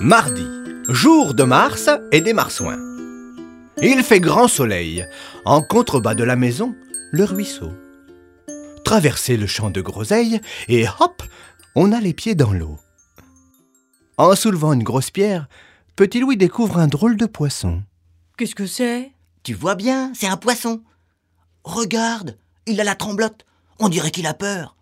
Mardi, jour de Mars et des marsouins. Il fait grand soleil. En contrebas de la maison, le ruisseau. Traverser le champ de groseilles et hop, on a les pieds dans l'eau. En soulevant une grosse pierre, Petit Louis découvre un drôle de poisson. Qu'est-ce que c'est? Tu vois bien, c'est un poisson. Regarde, il a la tremblote. On dirait qu'il a peur.